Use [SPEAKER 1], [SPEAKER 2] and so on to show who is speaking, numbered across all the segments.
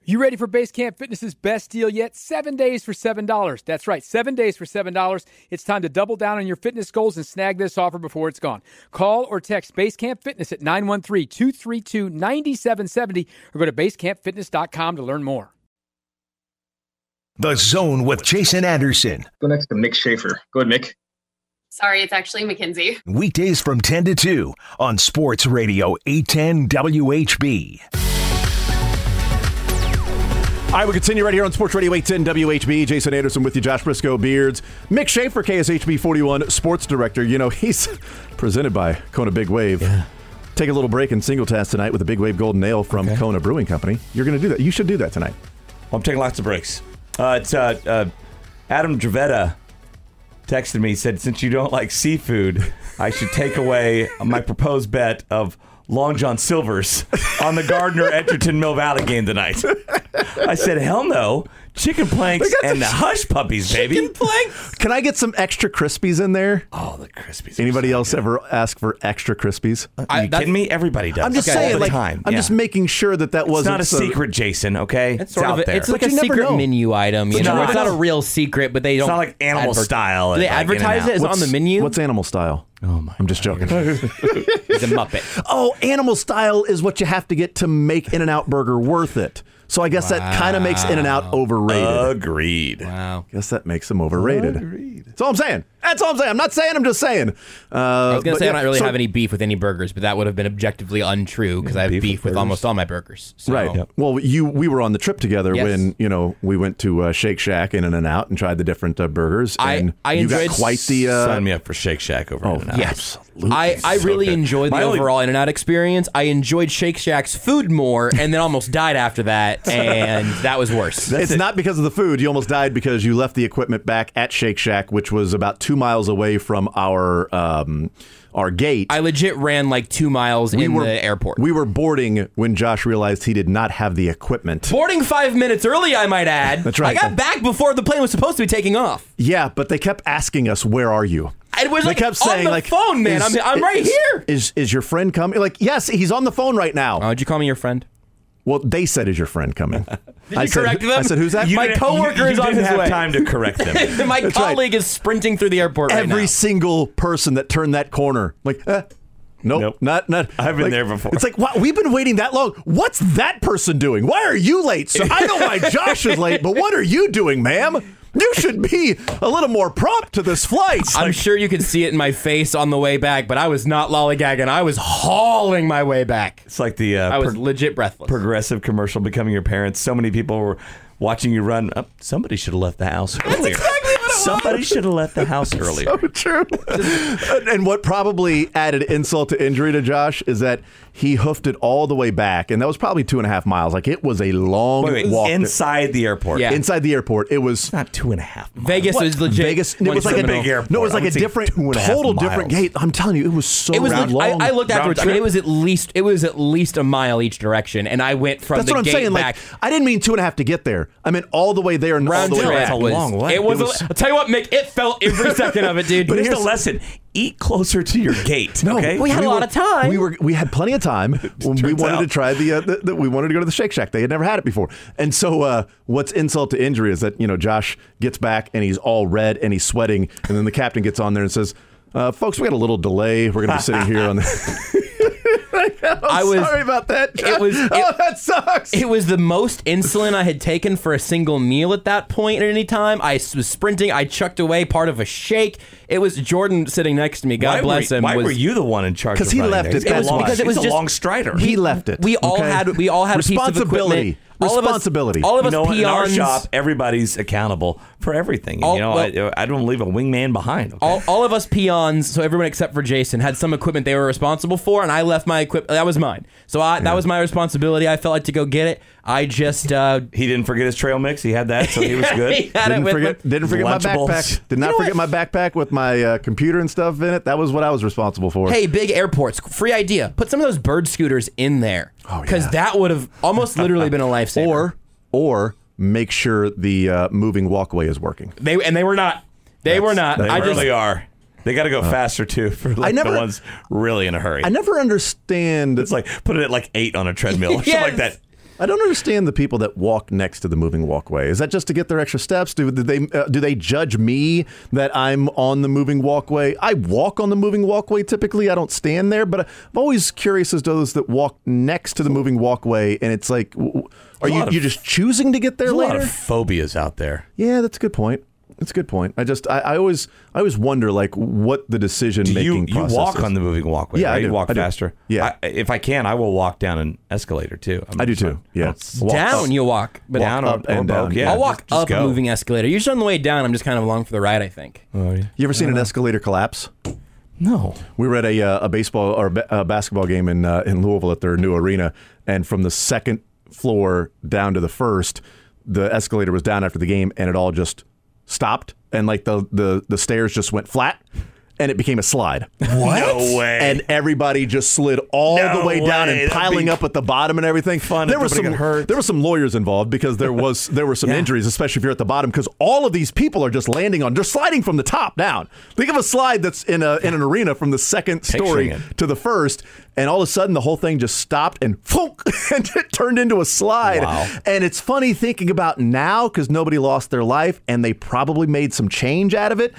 [SPEAKER 1] You ready for Base Camp Fitness's best deal yet? 7 days for $7. That's right, 7 days for $7. It's time to double down on your fitness goals and snag this offer before it's gone. Call or text Base Camp Fitness at 913-232-9770 or go to basecampfitness.com to learn more.
[SPEAKER 2] The Zone with Jason Anderson.
[SPEAKER 3] Go next to Mick Schaefer. Go ahead, Mick.
[SPEAKER 4] Sorry, it's actually Mackenzie.
[SPEAKER 2] Weekdays from 10 to 2 on Sports Radio 810 WHB.
[SPEAKER 5] All right, we continue right here on Sports Radio 810 WHB. Jason Anderson with you, Josh Briscoe, Beards. Mick Schaefer, KSHB 41 Sports Director. You know, he's presented by Kona Big Wave. Yeah. Take a little break and single task tonight with the Big Wave Golden Ale from Kona Brewing Company. You're going to do that. You should do that tonight.
[SPEAKER 6] Well, I'm taking lots of breaks. It's Adam Dravetta texted me, said, since you don't like seafood, I should take away my proposed bet of Long John Silver's on the Gardner-Edgerton Mill Valley game tonight. I said, hell no. Chicken planks and the hush puppies, baby.
[SPEAKER 5] Chicken planks? Can I get some extra Crispies in there?
[SPEAKER 6] Oh, the Crispies.
[SPEAKER 5] Anybody else ever ask for extra Crispies?
[SPEAKER 6] Are you kidding me? Everybody does.
[SPEAKER 5] I'm just saying, like, I'm just making sure that wasn't.
[SPEAKER 6] It's not a secret, Jason, okay?
[SPEAKER 7] It's out there. It's like a secret menu item. You know, it's not a real secret, but they don't.
[SPEAKER 6] It's not like Animal Style.
[SPEAKER 7] Do they advertise it? Is it on the menu?
[SPEAKER 5] What's Animal Style?
[SPEAKER 6] Oh my!
[SPEAKER 5] I'm just joking.
[SPEAKER 7] He's a Muppet.
[SPEAKER 5] Oh, Animal Style is what you have to get to make In-N-Out Burger worth it. So I guess that kind of makes In-N-Out overrated.
[SPEAKER 6] Agreed.
[SPEAKER 7] Wow.
[SPEAKER 5] Guess that makes them overrated. Agreed. That's all I'm saying. That's all I'm saying. I'm not saying. I'm just saying.
[SPEAKER 7] I was going to say I don't really have any beef with any burgers, but that would have been objectively untrue because I have beef with almost all my burgers. So.
[SPEAKER 5] Right. Yep. Well, we were on the trip together when we went to Shake Shack in In-N-Out and tried the different burgers. And
[SPEAKER 7] I
[SPEAKER 5] you
[SPEAKER 7] enjoyed
[SPEAKER 5] got quite the.
[SPEAKER 6] Sign me up for Shake Shack over In-N-Out.
[SPEAKER 7] Yes. I really enjoyed the overall In-N-Out experience. I enjoyed Shake Shack's food more, and then almost died after that, and that was worse.
[SPEAKER 5] It's not because of the food. You almost died because you left the equipment back at Shake Shack, which was about 2 miles away from our gate.
[SPEAKER 7] I legit ran like 2 miles the airport.
[SPEAKER 5] We were boarding when Josh realized he did not have the equipment.
[SPEAKER 7] Boarding 5 minutes early, I might add.
[SPEAKER 5] That's right.
[SPEAKER 7] I got back before the plane was supposed to be taking off.
[SPEAKER 5] Yeah, but they kept asking us, "Where are you?"
[SPEAKER 7] It was
[SPEAKER 5] they kept saying,
[SPEAKER 7] on the phone, man. I'm right here.
[SPEAKER 5] Is your friend coming? Like, yes, he's on the phone right now.
[SPEAKER 7] Did you call me your friend?
[SPEAKER 5] Well, they said, "Is your friend coming?"
[SPEAKER 7] Did you correct them?
[SPEAKER 5] I said, "Who's that?"
[SPEAKER 7] My coworker is on his way.
[SPEAKER 6] You didn't have time to correct them.
[SPEAKER 7] My colleague is sprinting through the airport right now.
[SPEAKER 5] Every single person that turned that corner, like, nope, not.
[SPEAKER 6] I've been there before.
[SPEAKER 5] It's like, wow, we've been waiting that long. What's that person doing? Why are you late? So I know why Josh is late, but what are you doing, ma'am? You should be a little more prompt to this flight.
[SPEAKER 7] I'm sure you could see it in my face on the way back, but I was not lollygagging. I was hauling my way back.
[SPEAKER 6] It's like the
[SPEAKER 7] I was legit breathless.
[SPEAKER 6] Progressive commercial, Becoming Your Parents. So many people were watching you run. Somebody should have left the house earlier.
[SPEAKER 7] That's exactly what it was.
[SPEAKER 6] Somebody should have left the house earlier.
[SPEAKER 5] So true. And what probably added insult to injury to Josh is that he hoofed it all the way back, and that was probably 2.5 miles. Like, it was a long walk.
[SPEAKER 6] Inside the airport.
[SPEAKER 5] Yeah. Inside the airport. It was
[SPEAKER 6] not 2.5 miles.
[SPEAKER 7] Vegas was legit.
[SPEAKER 5] Vegas, it was like a big airport. No, it was like a different, total different gate. I'm telling you, it was so long.
[SPEAKER 7] I looked afterwards. I mean, it was at least a mile each direction, and I went from
[SPEAKER 5] That's
[SPEAKER 7] the
[SPEAKER 5] what I'm
[SPEAKER 7] gate
[SPEAKER 5] saying.
[SPEAKER 7] back.
[SPEAKER 5] Like, I didn't mean 2.5 to get there. I meant all the way there and all the way back.
[SPEAKER 6] That's a long way.
[SPEAKER 7] I'll tell you what, Mick, it felt every second of it, dude.
[SPEAKER 6] But here's the lesson. Eat closer to your gate.
[SPEAKER 5] No,
[SPEAKER 6] okay?
[SPEAKER 7] We had a lot of time.
[SPEAKER 5] We had plenty of time when we wanted to try we wanted to go to the Shake Shack. They had never had it before. And so what's insult to injury is that, Josh gets back and he's all red and he's sweating. And then the captain gets on there and says, folks, we got a little delay. We're going to be sitting here on the... sorry about that, Josh. That sucks.
[SPEAKER 7] It was the most insulin I had taken for a single meal at that point at any time. I was sprinting. I chucked away part of a shake. It was Jordan sitting next to me. God bless him.
[SPEAKER 6] Why were you the one in charge?
[SPEAKER 5] Because he left it.
[SPEAKER 7] Because it was
[SPEAKER 6] just a long strider.
[SPEAKER 5] He left it.
[SPEAKER 7] We all had a piece of equipment.
[SPEAKER 5] Responsibility.
[SPEAKER 7] All of us peons.
[SPEAKER 6] In our shop, everybody's accountable for everything. I don't leave a wingman behind. Okay?
[SPEAKER 7] All of us peons, so everyone except for Jason, had some equipment they were responsible for, and I left my equipment. That was mine. So that was my responsibility. I felt like to go get it. I just...
[SPEAKER 6] he didn't forget his trail mix. He had that, so he was good.
[SPEAKER 5] Didn't forget my backpack. Did not forget my backpack with my computer and stuff in it. That was what I was responsible for.
[SPEAKER 7] Hey, big airports. Free idea. Put some of those bird scooters in there. Because that would have almost literally been a lifesaver.
[SPEAKER 5] Or make sure the moving walkway is working.
[SPEAKER 7] They were not. They were not.
[SPEAKER 6] They really are. They got to go faster, too, for the ones really in a hurry.
[SPEAKER 5] I never understand.
[SPEAKER 6] It's like, put it at like 8 on a treadmill or something like that.
[SPEAKER 5] I don't understand the people that walk next to the moving walkway. Is that just to get their extra steps? Do they judge me that I'm on the moving walkway? I walk on the moving walkway typically. I don't stand there, but I'm always curious as to those that walk next to the moving walkway, and it's like, are you just choosing to get there later?
[SPEAKER 6] There's a lot of phobias out there.
[SPEAKER 5] Yeah, that's a good point. That's a good point. I always wonder like what the decision making process is.
[SPEAKER 6] You walk on the moving walkway,
[SPEAKER 5] yeah,
[SPEAKER 6] right?
[SPEAKER 5] I do.
[SPEAKER 6] You walk faster.
[SPEAKER 5] Yeah.
[SPEAKER 6] If I can, I will walk down an escalator too.
[SPEAKER 5] I do too. Yeah.
[SPEAKER 7] Down you walk. But
[SPEAKER 6] down
[SPEAKER 5] up and down.
[SPEAKER 6] Yeah,
[SPEAKER 7] I'll walk
[SPEAKER 6] just
[SPEAKER 7] up
[SPEAKER 6] go.
[SPEAKER 7] a moving escalator. Usually on the way down, I'm just kind of along for the ride, I think.
[SPEAKER 6] Oh, yeah.
[SPEAKER 5] You ever seen an escalator collapse?
[SPEAKER 6] No.
[SPEAKER 5] We were at a baseball or basketball game in Louisville at their new arena, and from the second floor down to the first, the escalator was down after the game, and it all just stopped, and like the stairs just went flat, and it became a slide.
[SPEAKER 6] What? No way.
[SPEAKER 5] And everybody just slid all the way down and piling up at the bottom and everything.
[SPEAKER 6] Fun.
[SPEAKER 5] There were some lawyers involved because there were some injuries, especially if you're at the bottom, because all of these people are just they're sliding from the top down. Think of a slide that's in an arena from the second story to the first, and all of a sudden the whole thing just stopped and and it turned into a slide.
[SPEAKER 6] Wow.
[SPEAKER 5] And it's funny thinking about now because nobody lost their life and they probably made some change out of it.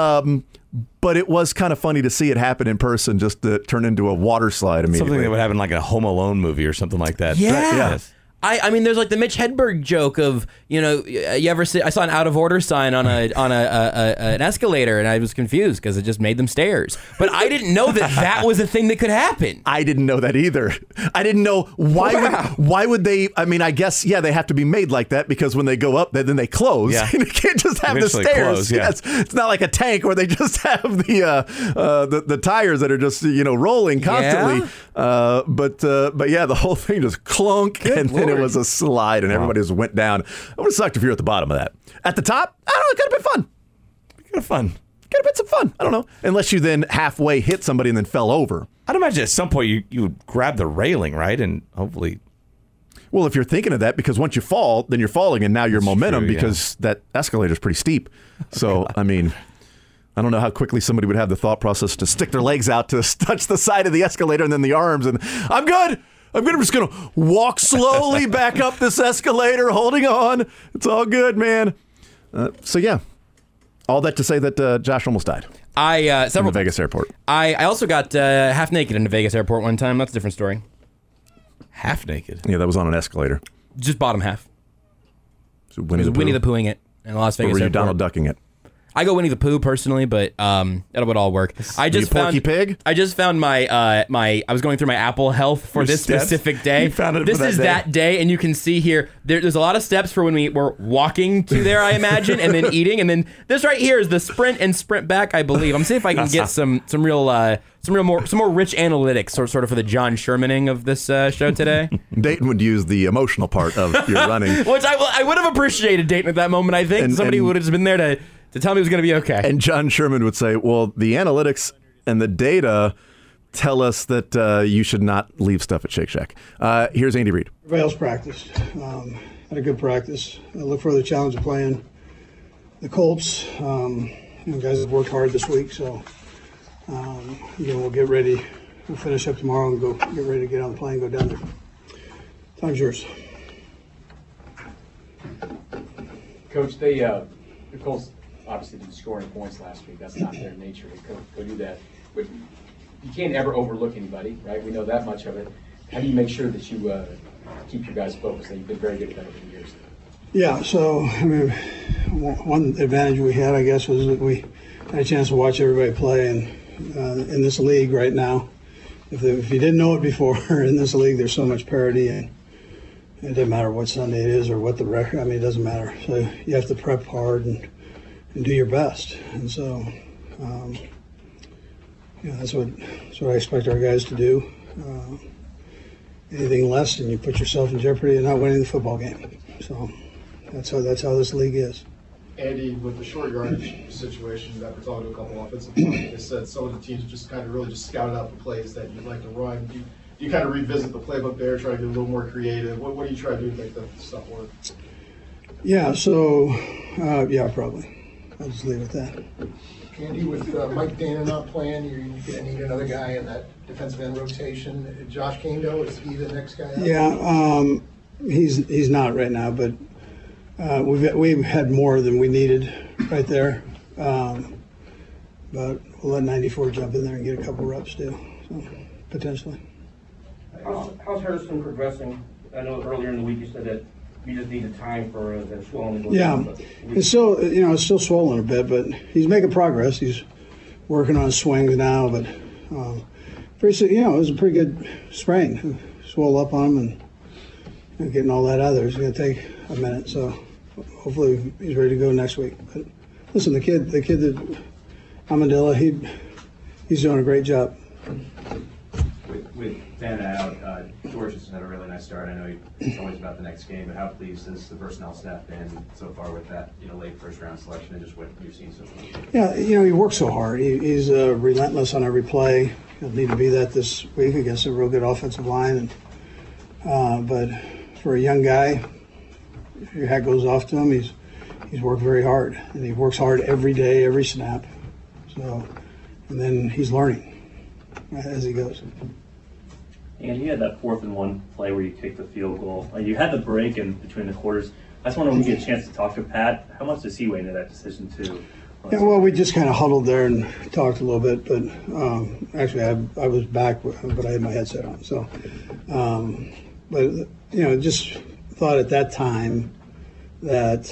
[SPEAKER 5] But it was kind of funny to see it happen in person, just to turn into a water slide immediately.
[SPEAKER 6] Something that would happen like a Home Alone movie or something like that.
[SPEAKER 7] Yeah.
[SPEAKER 6] Yes.
[SPEAKER 7] I mean, there's like the Mitch Hedberg joke of, you ever see? I saw an out of order sign on an escalator, and I was confused because it just made them stairs. But I didn't know that was a thing that could happen.
[SPEAKER 5] I didn't know that either. I didn't know why would they? I mean, I guess they have to be made like that because when they go up, then they close.
[SPEAKER 6] Yeah.
[SPEAKER 5] You can't just have
[SPEAKER 6] Eventually
[SPEAKER 5] the stairs.
[SPEAKER 6] close, yeah.
[SPEAKER 5] Yes, it's not like a tank where they just have the tires that are just rolling constantly.
[SPEAKER 7] Yeah.
[SPEAKER 5] But yeah, the whole thing just clunk, and then it was a slide, and everybody just went down. It would have sucked if you're at the bottom of that. At the top, I don't know. It could have been fun.
[SPEAKER 6] Kind of fun.
[SPEAKER 5] Could have been some fun. I don't know. Unless you then halfway hit somebody and then fell over.
[SPEAKER 6] I'd imagine at some point you would grab the railing, right? And hopefully.
[SPEAKER 5] Well, if you're thinking of that, because once you fall, then you're falling, and now your momentum,
[SPEAKER 6] true,
[SPEAKER 5] because that escalator is pretty steep. So, I mean, I don't know how quickly somebody would have the thought process to stick their legs out to touch the side of the escalator and then the arms, and I'm good. I'm just going to walk slowly back up this escalator, holding on. It's all good, man. So, yeah. All that to say that Josh almost died in the Vegas airport.
[SPEAKER 7] I also got half naked in the Vegas airport one time. That's a different story.
[SPEAKER 6] Half naked?
[SPEAKER 5] Yeah, that was on an escalator.
[SPEAKER 7] Just bottom half.
[SPEAKER 5] So
[SPEAKER 7] Winnie the Poohing it in Las Vegas
[SPEAKER 5] or were you
[SPEAKER 7] airport.
[SPEAKER 5] Donald Ducking it?
[SPEAKER 7] I go Winnie the Pooh personally, but that would all work. I just found
[SPEAKER 5] Porky Pig.
[SPEAKER 7] I just found my I was going through my Apple Health for this
[SPEAKER 6] steps?
[SPEAKER 7] specific day.
[SPEAKER 6] You found it
[SPEAKER 7] this
[SPEAKER 6] for
[SPEAKER 7] is
[SPEAKER 6] that day?
[SPEAKER 7] that day, and you can see here there's a lot of steps for when we were walking to there, I imagine, and then eating, and then this right here is the sprint and sprint back, I believe. I'm seeing if I can get some more rich analytics, sort of for the John Shermaning of this show today.
[SPEAKER 5] Dayton would use the emotional part of your running.
[SPEAKER 7] Which I would have appreciated Dayton at that moment. I think somebody would have just been there to tell me it was going to be okay.
[SPEAKER 5] And John Sherman would say, well, the analytics and the data tell us that you should not leave stuff at Shake Shack. Here's Andy Reid.
[SPEAKER 8] Everybody else practiced. Had a good practice. I look for the challenge of playing the Colts. Guys have worked hard this week, so we'll get ready. We'll finish up tomorrow and go get ready to get on the plane and go down there. Time's yours.
[SPEAKER 9] Coach, the Colts obviously didn't score any points last week. That's not their nature to go do that. But you can't ever overlook anybody, right? We know that much of it. How do you make sure that you keep your guys focused? You've been very good at that over the years.
[SPEAKER 8] Yeah, so, I mean, one advantage we had, I guess, was that we had a chance to watch everybody play. And in this league right now, if you didn't know it before, in this league there's so much parity, and it doesn't matter what Sunday it is or what the record, I mean, it doesn't matter. So you have to prep hard and do your best. And so, that's what I expect our guys to do. Anything less, and you put yourself in jeopardy of not winning the football game. So that's how this league is.
[SPEAKER 10] Andy, with the short yardage situation, after talking to a couple offensive players, they said some of the teams just kind of really just scouted out the plays that you'd like to run. Do you kind of revisit the playbook there, try to get a little more creative? What do you try to do to make that stuff work?
[SPEAKER 8] Yeah, so, probably. I'll just leave it at that.
[SPEAKER 10] Andy, with Mike Dana not playing, you're going to need another guy in that defensive end rotation. Josh Kane, is he the next guy out?
[SPEAKER 8] Yeah, He's not right now, but we've had more than we needed right there. But we'll let 94 jump in there and get a couple reps too, so, potentially.
[SPEAKER 11] How's Harrison progressing? I know earlier in the week you said that you just needed time for the swelling to go down.
[SPEAKER 8] Yeah, it's still it's still swollen a bit, but he's making progress. He's working on his swings now, but it was a pretty good sprain. Swole up on him and getting all that out of there is going to take a minute. So hopefully he's ready to go next week. But listen, the kid that Amadilla, he's doing a great job.
[SPEAKER 12] With Vanna out, George has had a really nice start. I know it's always about the next game, but how pleased has the personnel staff been so far with that late first round selection and just what you've seen so far?
[SPEAKER 8] Yeah, he works so hard. He's relentless on every play. He'll need to be that this week against a real good offensive line. But for a young guy, if your hat goes off to him, he's worked very hard, and he works hard every day, every snap. So, and then he's learning as he goes.
[SPEAKER 13] And you had that 4th and 1 play where you kicked the field goal. You had the break in between the quarters. I just wonder when you get a chance to talk to Pat, how much does he weigh into that decision too?
[SPEAKER 8] Yeah, well, we just kind of huddled there and talked a little bit, but actually I was back, but I had my headset on. So, but just thought at that time that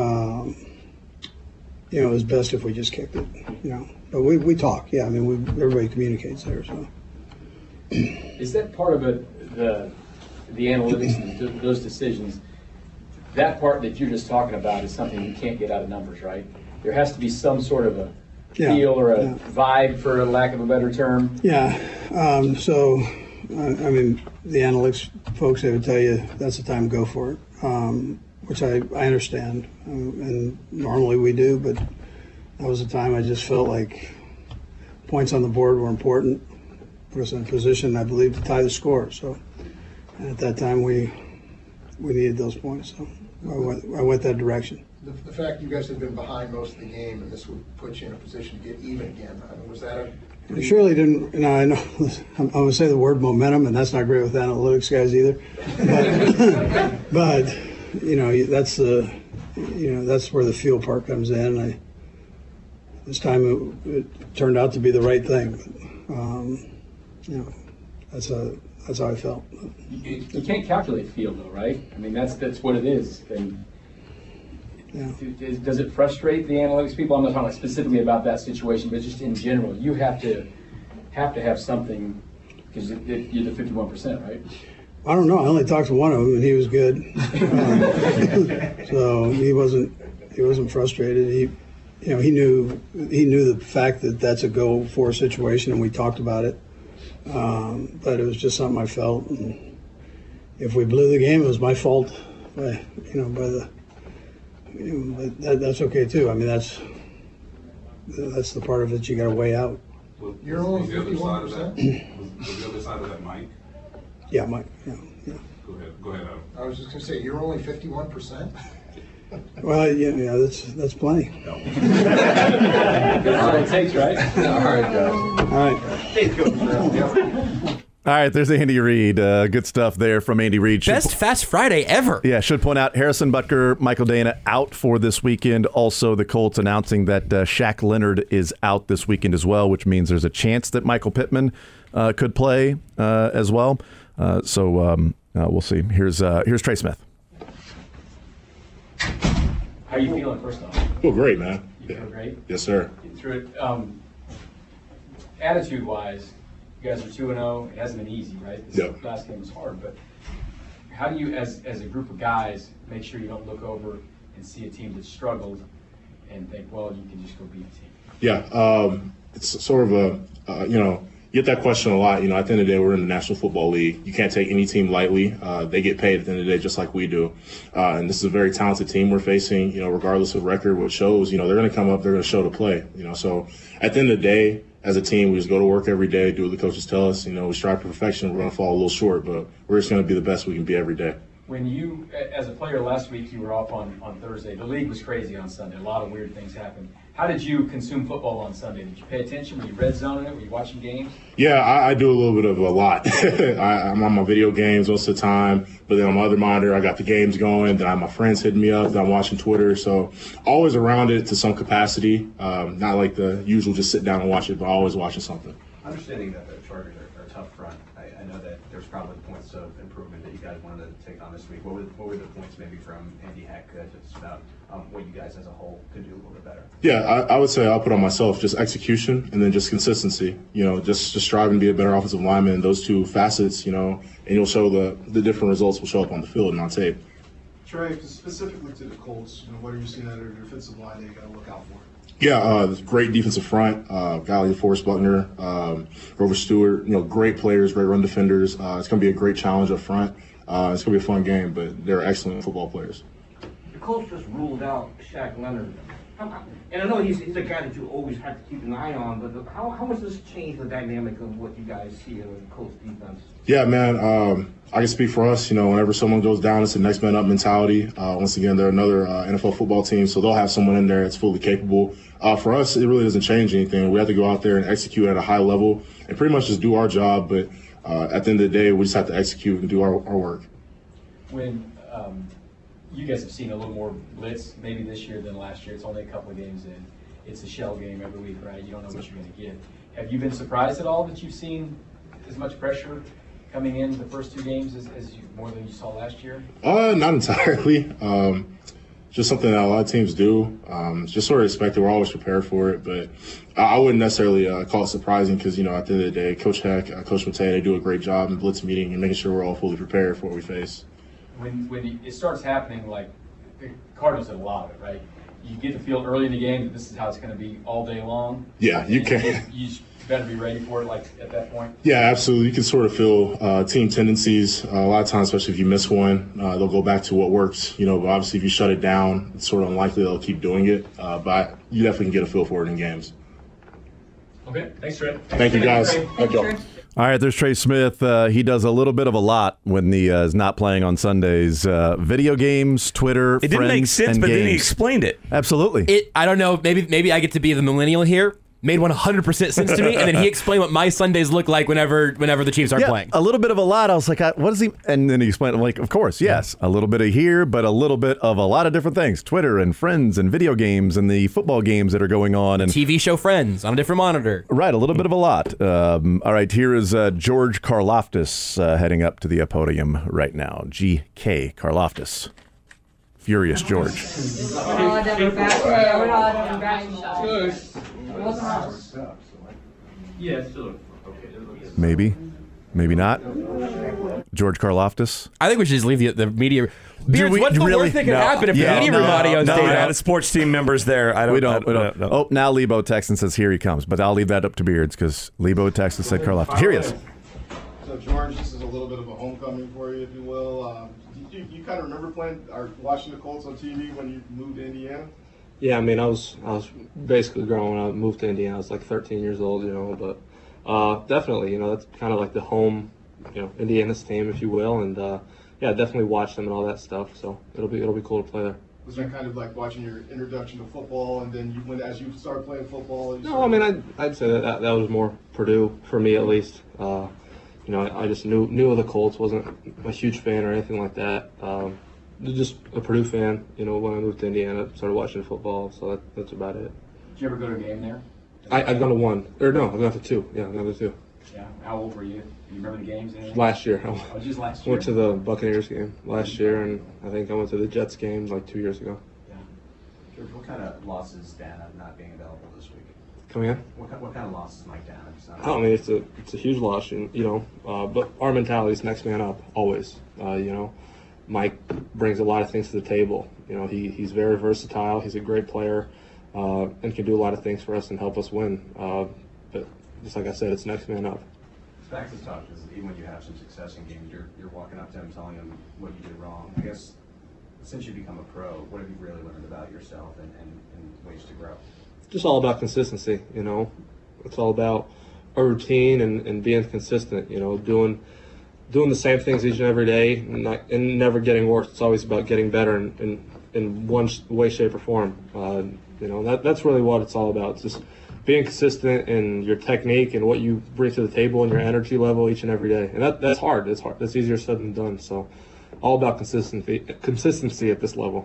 [SPEAKER 8] it was best if we just kicked it. But we talk. Yeah, I mean, everybody communicates there. So.
[SPEAKER 9] Is that part of it, the analytics and those decisions? That part that you're just talking about is something you can't get out of numbers, right? There has to be some sort of a feel or a vibe, for a lack of a better term.
[SPEAKER 8] Yeah. So, I mean, the analytics folks, they would tell you that's the time to go for it, which I understand, and normally we do, but that was the time I just felt like points on the board were important. Put us in a position, I believe, to tie the score. So, and at that time, we needed those points. So I went that direction.
[SPEAKER 10] The fact you guys had been behind most of the game, and this would put you in a position to get even again. I mean, was that a?
[SPEAKER 8] It surely didn't. I know. I'm going to say the word momentum, and that's not great with analytics guys either. But that's that's where the feel part comes in. This time it turned out to be the right thing. But, that's how I felt.
[SPEAKER 9] You can't calculate feel, though, right? I mean, that's what it is. And does it frustrate the analytics people? I'm not talking specifically about that situation, but just in general, you have to have something, because you're the 51%, right?
[SPEAKER 8] I don't know. I only talked to one of them, and he was good. So he wasn't frustrated. He knew the fact that that's a go for situation, and we talked about it. But it was just something I felt, and if we blew the game, it was my fault. But that's okay too. I mean, that's the part of it you got to weigh out.
[SPEAKER 10] You're only 51%.
[SPEAKER 14] Was the other side of that Mike?
[SPEAKER 8] Yeah, Mike. Yeah.
[SPEAKER 14] Go ahead, Adam.
[SPEAKER 10] I was just going to say, you're only 51%.
[SPEAKER 8] Well, yeah, that's plenty.
[SPEAKER 9] That's what it takes, right?
[SPEAKER 5] All right, there's Andy Reid. Good stuff there from Andy Reid.
[SPEAKER 7] Best Fast Friday ever.
[SPEAKER 5] Yeah, should point out Harrison Butker, Michael Dana out for this weekend. Also, the Colts announcing that Shaq Leonard is out this weekend as well, which means there's a chance that Michael Pittman could play as well. So we'll see. Here's Trey Smith.
[SPEAKER 9] How are you feeling, first off?
[SPEAKER 14] Feel great, man.
[SPEAKER 9] You feel great?
[SPEAKER 14] Yes, sir.
[SPEAKER 9] Get through it. Attitude-wise, you guys are 2-0. It hasn't been easy, right? This last game was hard, but how do you, as a group of guys, make sure you don't look over and see a team that struggled and think, well, you can just go beat the team?
[SPEAKER 14] Yeah, it's sort of you get that question a lot. At the end of the day, we're in the National Football League. You can't take any team lightly. They get paid at the end of the day just like we do. And this is a very talented team we're facing, regardless of record, what shows, they're going to come up, they're going to show to play. So at the end of the day, as a team, we just go to work every day, do what the coaches tell us. We strive for perfection. We're going to fall a little short, but we're just going to be the best we can be every day.
[SPEAKER 9] When you, as a player last week, you were off on Thursday. The league was crazy on Sunday. A lot of weird things happened. How did you consume football on Sunday? Did you pay attention? Were you red zoning it? Were you watching games?
[SPEAKER 14] Yeah, I do a little bit of a lot. I'm on my video games most of the time, but then on my other monitor, I got the games going. Then I have my friends hitting me up. Then I'm watching Twitter. So always around it to some capacity. Not like the usual just sit down and watch it, but always watching something.
[SPEAKER 12] Understanding that the Chargers are a tough front, I know that there's probably points of improvement that you guys wanted to take on this week. What were the points maybe from Andy Heck just about what you guys as a whole could do a little bit better?
[SPEAKER 14] Yeah, I would say I'll put on myself just execution and then just consistency. Just striving to be a better offensive lineman in those two facets, and you'll show the different results will show up on the field and on tape.
[SPEAKER 10] Trey, specifically to the Colts, what are you seeing out of their defensive line that you got to look out for?
[SPEAKER 14] Yeah, great defensive front. Guy like Forrest Buckner, Grover Stewart, great players, great run defenders. It's going to be a great challenge up front. It's going to be a fun game, but they're excellent football players.
[SPEAKER 11] The coach just ruled out Shaq Leonard. And I know he's a guy that you always have to keep an eye on, but how much does this change the dynamic of what you guys see in the Colts defense?
[SPEAKER 14] Yeah, man, I can speak for us. Whenever someone goes down, it's a next man up mentality. Once again, they're another NFL football team, so they'll have someone in there that's fully capable. For us, it really doesn't change anything. We have to go out there and execute at a high level and pretty much just do our job, but at the end of the day, we just have to execute and do our work.
[SPEAKER 9] When you guys have seen a little more blitz maybe this year than last year. It's only a couple of games in. It's a shell game every week, right? You don't know what you're going to get. Have you been surprised at all that you've seen as much pressure coming in the first two games as more than you saw last year?
[SPEAKER 14] Not entirely. Just something that a lot of teams do. Just sort of expected. We're always prepared for it, but I wouldn't necessarily call it surprising because, at the end of the day, Coach Heck, Coach Matei, they do a great job in blitz meeting and making sure we're all fully prepared for what we face.
[SPEAKER 9] When it starts happening, like the Cardinals did a lot of it, right? You get the feel early in the game that this is how it's going to be all day long.
[SPEAKER 14] Yeah, you can.
[SPEAKER 9] You better be ready for it, like at that point.
[SPEAKER 14] Yeah, absolutely. You can sort of feel team tendencies. A lot of times, especially if you miss one, they'll go back to what works. But obviously, if you shut it down, it's sort of unlikely they'll keep doing it. But you definitely can get a feel for it in games.
[SPEAKER 9] Okay, thanks, Trey.
[SPEAKER 14] Thank you, guys. Thank you.
[SPEAKER 5] All right, there's Trey Smith. He does a little bit of a lot when he is not playing on Sundays. Video games, Twitter,
[SPEAKER 6] It didn't make sense, but then he explained it.
[SPEAKER 5] Absolutely.
[SPEAKER 7] I don't know. Maybe I get to be the millennial here. Made 100% sense to me, and then he explained what my Sundays look like whenever the Chiefs aren't playing.
[SPEAKER 5] A little bit of a lot. I was like, what is he? And then he explained, I'm like, of course, yes. A little bit of here, but a little bit of a lot of different things. Twitter and friends and video games and the football games that are going on. And
[SPEAKER 7] TV show Friends on a different monitor.
[SPEAKER 5] Right, a little bit of a lot. All right, here is George Karlaftis heading up to the podium right now. G.K. Karlaftis. Furious George.
[SPEAKER 12] Yeah, still okay.
[SPEAKER 5] Maybe not. George Karlaftis.
[SPEAKER 7] I think we should just leave the media. Beards, what's the worst that could happen if the media body on stage?
[SPEAKER 6] No, I had sports team members there.
[SPEAKER 5] We don't. Oh, now Lebo texts and says here he comes, but I'll leave that up to Beards because Lebo texts and said Karlaftis. Here he is.
[SPEAKER 10] So George, this is a little bit of a homecoming for you, if you will. You kind of remember playing or watching the Colts on TV when you moved to Indiana?
[SPEAKER 15] Yeah, I mean, I was basically growing when I moved to Indiana. I was like 13 years old, but definitely, that's kind of like the home, Indiana's team, if you will, and yeah, definitely watch them and all that stuff. So it'll be cool to play there.
[SPEAKER 10] Was that kind of like watching your introduction to football, and then as you started playing football?
[SPEAKER 15] No, I mean, I'd say that was more Purdue for me at least. I just knew of the Colts, wasn't a huge fan or anything like that. Just a Purdue fan, when I moved to Indiana, started watching football, so that's about it.
[SPEAKER 9] Did you ever go to a game there?
[SPEAKER 15] I've gone to one. Or no, I've gone to two. Yeah, I've gone to two.
[SPEAKER 9] Yeah. How old were you? Do you remember the games?
[SPEAKER 15] Last year.
[SPEAKER 9] Just last year?
[SPEAKER 15] Went to the Buccaneers game last year, and I think I went to the Jets game like 2 years ago.
[SPEAKER 12] Yeah. George, what kind of losses Dana not being available this week?
[SPEAKER 15] Come again?
[SPEAKER 12] What kind of losses Mike Dana?
[SPEAKER 15] I mean, it's a huge loss, but our mentality is next man up, always. Mike brings a lot of things to the table. He's very versatile. He's a great player and can do a lot of things for us and help us win. But just like I said, it's next man up.
[SPEAKER 12] Back to talk, because even when you have some success in games, you're walking up to him telling him what you did wrong. I guess since you've become a pro, what have you really learned about yourself and ways to grow?
[SPEAKER 15] Just all about consistency, It's all about a routine and being consistent, doing doing the same things each and every day and never getting worse. It's always about getting better in one way, shape, or form. That's really what it's all about. It's just being consistent in your technique and what you bring to the table and your energy level each and every day. And that's hard. It's hard. That's easier said than done. So all about consistency at this level.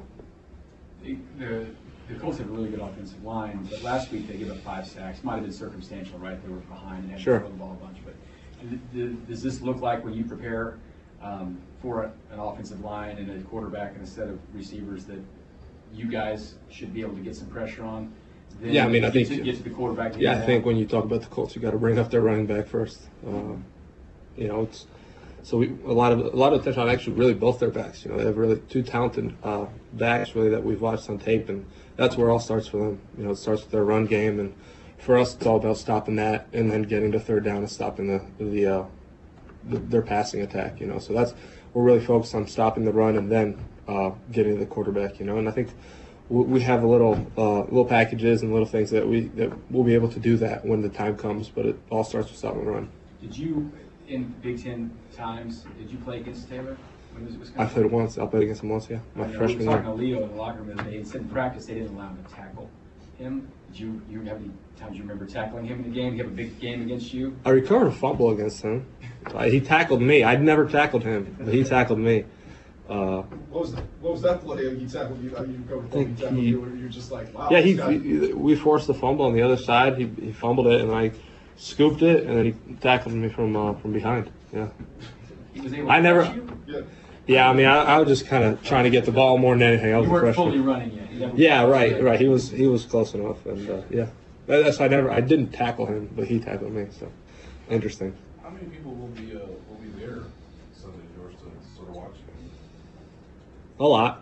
[SPEAKER 9] The Colts have a really good offensive line, but last week they gave up 5 sacks. Might have been circumstantial, right? They were behind and had to throw the ball a bunch. But does this look like when you prepare for an offensive line and a quarterback and a set of receivers that you guys should be able to get some pressure on?
[SPEAKER 15] Yeah, I mean, I think
[SPEAKER 9] get to the quarterback.
[SPEAKER 15] Yeah, I think when you talk about the Colts, you got to bring up their running back first. It's so a lot of attention on actually really both their backs. They have really 2 talented backs really that we've watched on tape, and that's where it all starts for them. It starts with their run game, and for us, it's all about stopping that and then getting to third down and stopping their passing attack. So we're really focused on stopping the run and then getting to the quarterback. And I think we have little packages and little things that we'll be able to do that when the time comes. But it all starts with stopping the run.
[SPEAKER 9] Did you, in Big Ten times, did you play against Taylor?
[SPEAKER 15] I played once. I played against him once. Yeah, my freshman year.
[SPEAKER 9] We were talking to Leo in the locker room the other day. He said in practice they didn't allow him to tackle him. Did you have any times you remember tackling him in the game? Did he have a big game against you?
[SPEAKER 15] I recovered a fumble against him. He tackled me. I'd never tackled him, but he tackled me.
[SPEAKER 10] What was that play? He tackled you. You tackled you. You're just like, wow.
[SPEAKER 15] Yeah, we forced the fumble on the other side. He fumbled it, and I scooped it, and then he tackled me from behind. Yeah.
[SPEAKER 9] He was able to catch you?
[SPEAKER 15] Yeah, I mean, I was just kind of trying to get the ball more than anything. I was
[SPEAKER 9] you weren't fully running yet.
[SPEAKER 15] Yeah, right. He was close enough, and I didn't tackle him, but he tackled me. So interesting.
[SPEAKER 16] How many people will be there Sunday, George, to sort of watch you?
[SPEAKER 15] A lot,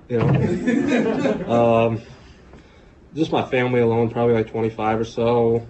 [SPEAKER 15] just my family alone, probably like 25 or so.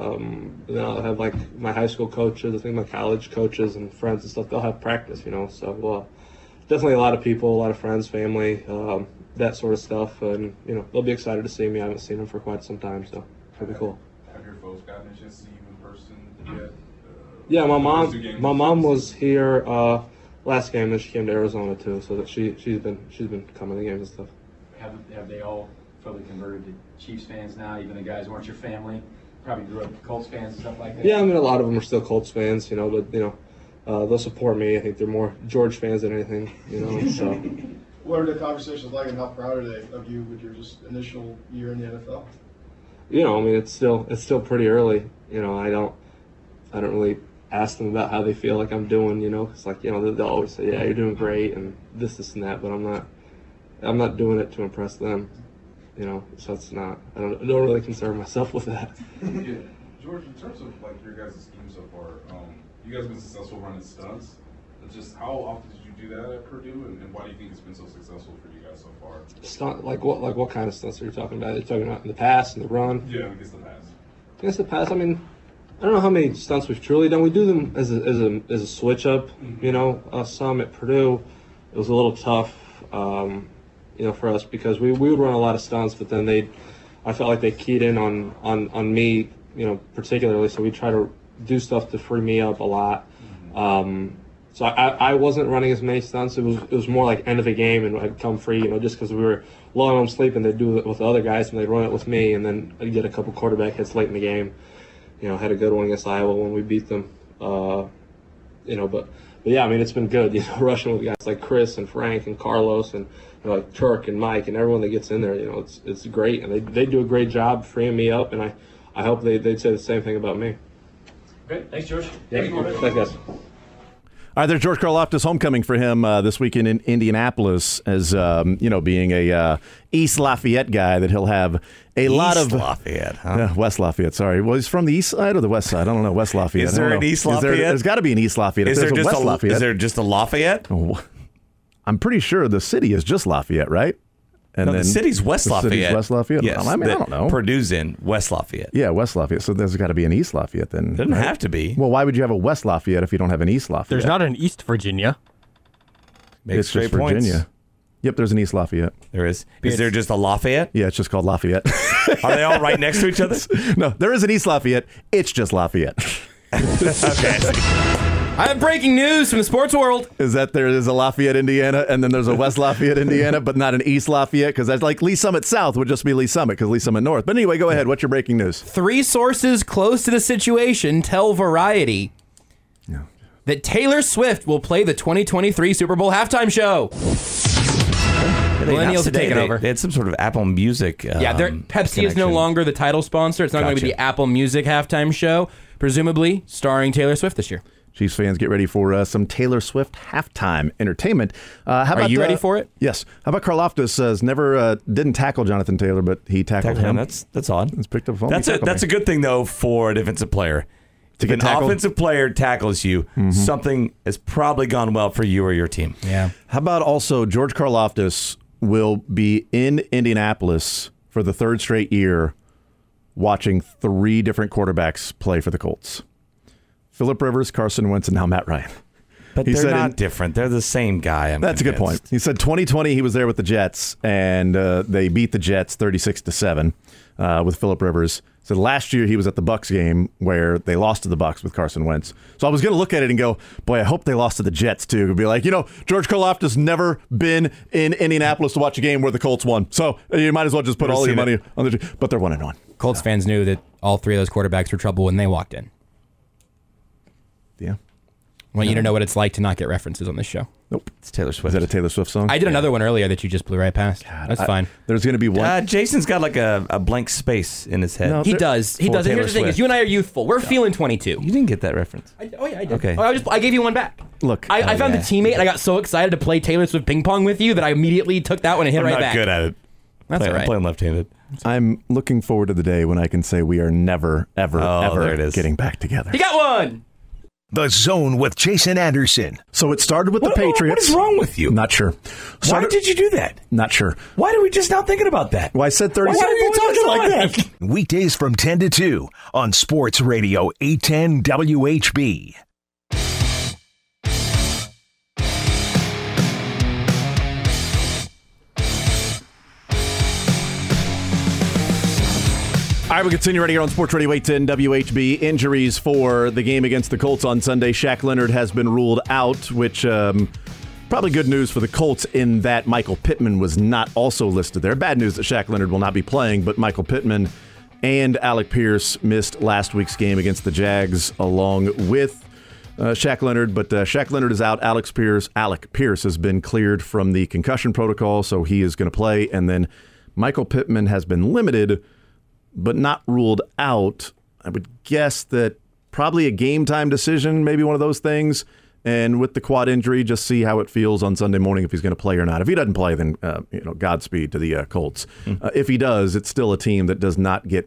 [SPEAKER 15] I have like my high school coaches, I think my college coaches and friends and stuff. They'll have practice, So definitely a lot of people, a lot of friends, family, that sort of stuff, and they'll be excited to see me. I haven't seen them for quite some time, so it'll be cool.
[SPEAKER 16] Have your folks gotten a chance to see you in person yet?
[SPEAKER 15] Yeah, my mom was here last game, and she came to Arizona too, so that she's been coming to games and stuff.
[SPEAKER 9] Have they all fully converted to Chiefs fans now? Even the guys who weren't your family, probably grew up Colts fans and stuff like that.
[SPEAKER 15] Yeah, I mean, a lot of them are still Colts fans, but they'll support me. I think they're more George fans than anything, So.
[SPEAKER 10] What are the conversations like, and how proud are they of you with your just initial year in the NFL?
[SPEAKER 15] I mean, it's still pretty early. I don't really ask them about how they feel like I'm doing. It's like they'll always say, "Yeah, you're doing great," and this and that. But I'm not doing it to impress them. So it's not. I don't really concern myself with that.
[SPEAKER 16] Yeah. George, in terms of like your guys' scheme so far, you guys have been successful running stunts. Just how often did you do that at Purdue, and why do you think it's been so successful for you guys so far?
[SPEAKER 15] Stunt, like what kind of stunts are you talking about? Are you talking about in the pass, in the run?
[SPEAKER 16] Yeah, I guess the pass.
[SPEAKER 15] Against the pass, I mean, I don't know how many stunts we've truly done. We do them as a switch up, some at Purdue. It was a little tough, for us because we would run a lot of stunts, but then I felt like they keyed in on me, particularly. So we try to do stuff to free me up a lot. So I wasn't running as many stunts. It was more like end of the game, and I'd come free, just because we were low on sleep, and they'd do it with the other guys, and they'd run it with me, and then I'd get a couple quarterback hits late in the game. Had a good one against Iowa when we beat them. But yeah, I mean, it's been good, rushing with guys like Chris and Frank and Carlos and like Turk and Mike and everyone that gets in there. It's great, and they do a great job freeing me up, and I hope they'd say the same thing about me.
[SPEAKER 9] Great, thanks, George.
[SPEAKER 15] Yeah, thanks, guys.
[SPEAKER 5] All right, there's George Karlaftis, homecoming for him this weekend in Indianapolis, as being a East Lafayette guy, that he'll have a lot of
[SPEAKER 6] East Lafayette, huh?
[SPEAKER 5] West Lafayette. Sorry, well, he's from the east side or the west side? I don't know. West Lafayette.
[SPEAKER 6] Is there an East Lafayette?
[SPEAKER 5] There's got to be an East Lafayette.
[SPEAKER 6] Is there just
[SPEAKER 5] West Lafayette?
[SPEAKER 6] Is there just a Lafayette?
[SPEAKER 5] Oh, I'm pretty sure the city is just Lafayette, right?
[SPEAKER 6] And no, the city's West Lafayette.
[SPEAKER 5] City's West Lafayette.
[SPEAKER 6] Yes,
[SPEAKER 5] I don't know.
[SPEAKER 6] Purdue's in West Lafayette.
[SPEAKER 5] Yeah, West Lafayette. So there's got to be an East Lafayette then.
[SPEAKER 6] Doesn't have to be.
[SPEAKER 5] Well, why would you have a West Lafayette if you don't have an East Lafayette?
[SPEAKER 7] There's not an East Virginia.
[SPEAKER 5] It's just Virginia. Yep, there's an East Lafayette.
[SPEAKER 6] There is. Is there just a Lafayette?
[SPEAKER 5] Yeah, it's just called Lafayette.
[SPEAKER 6] Are they all right next to each other?
[SPEAKER 5] No, there is an East Lafayette. It's just Lafayette.
[SPEAKER 6] Okay.
[SPEAKER 7] I have breaking news from the sports world.
[SPEAKER 5] Is that there is a Lafayette, Indiana, and then there's a West Lafayette, Indiana, but not an East Lafayette? Because that's like Lee Summit South would just be Lee Summit because Lee Summit North. But anyway, go ahead. What's your breaking news?
[SPEAKER 7] 3 sources close to the situation tell Variety that Taylor Swift will play the 2023 Super Bowl halftime show. Millennials have taken over.
[SPEAKER 6] They had some sort of Apple Music.
[SPEAKER 7] Pepsi is no longer the title sponsor. It's not going to be the Apple Music halftime show, presumably starring Taylor Swift this year.
[SPEAKER 5] Chiefs fans, get ready for some Taylor Swift halftime entertainment.
[SPEAKER 7] Are you ready for it?
[SPEAKER 5] Yes. How about Karlaftis didn't tackle Jonathan Taylor, but he tackled him.
[SPEAKER 6] That's odd.
[SPEAKER 5] It's picked up.
[SPEAKER 6] That's a good thing though for a defensive player. If an offensive player tackles you, something has probably gone well for you or your team.
[SPEAKER 7] Yeah.
[SPEAKER 5] How about also George Karlaftis will be in Indianapolis for the 3rd straight year watching 3 different quarterbacks play for the Colts. Phillip Rivers, Carson Wentz, and now Matt Ryan.
[SPEAKER 6] But they're not different. They're the same guy.
[SPEAKER 5] That's a good point. He said 2020 he was there with the Jets, and they beat the Jets 36-7 with Phillip Rivers. So last year he was at the Bucs game where they lost to the Bucs with Carson Wentz. So I was going to look at it and go, boy, I hope they lost to the Jets too. It'd be like, George Karlaftis never been in Indianapolis to watch a game where the Colts won. So you might as well just put all your money on the. But they're 1-1.
[SPEAKER 7] Colts fans knew that all 3 of those quarterbacks were trouble when they walked in.
[SPEAKER 5] Yeah.
[SPEAKER 7] I want you to know what it's like to not get references on this show.
[SPEAKER 5] Nope.
[SPEAKER 6] It's Taylor Swift.
[SPEAKER 5] Is that a Taylor Swift song?
[SPEAKER 7] I did another one earlier that you just blew right past. That's fine.
[SPEAKER 5] There's going to be one.
[SPEAKER 6] Jason's got like a blank space in his head.
[SPEAKER 7] No, he does. And here's the thing: is you and I are youthful. We're feeling 22.
[SPEAKER 6] You didn't get that reference.
[SPEAKER 7] I did.
[SPEAKER 6] Okay.
[SPEAKER 7] I gave you one back.
[SPEAKER 5] Look,
[SPEAKER 7] I found a teammate, and I got so excited to play Taylor Swift ping pong with you that I immediately took that one and hit right back.
[SPEAKER 6] I'm not good at it.
[SPEAKER 7] That's all right.
[SPEAKER 6] I'm playing left-handed.
[SPEAKER 5] I'm looking forward to the day when I can say we are never, ever, ever getting back together.
[SPEAKER 7] He got one.
[SPEAKER 2] The Zone with Jason Anderson.
[SPEAKER 5] So it started with the Patriots.
[SPEAKER 17] What is wrong with you?
[SPEAKER 5] Not sure.
[SPEAKER 17] Why did you do that?
[SPEAKER 5] Not sure.
[SPEAKER 17] Why are we just now thinking about that?
[SPEAKER 5] Well, I said 36.
[SPEAKER 17] Why are you talking like that?
[SPEAKER 2] Weekdays from 10 to 2 on Sports Radio 810 WHB.
[SPEAKER 5] All right, we continue right here on Sports Radio 810 WHB. Injuries for the game against the Colts on Sunday. Shaq Leonard has been ruled out, which probably good news for the Colts in that Michael Pittman was not also listed there. Bad news that Shaq Leonard will not be playing, but Michael Pittman and Alec Pierce missed last week's game against the Jags along with Shaq Leonard, but Shaq Leonard is out. Alec Pierce has been cleared from the concussion protocol, so he is going to play. And then Michael Pittman has been limited, but not ruled out. I would guess that probably a game time decision, maybe one of those things. And with the quad injury, just see how it feels on Sunday morning if he's going to play or not. If he doesn't play, then Godspeed to the Colts. If he does, it's still a team that does not get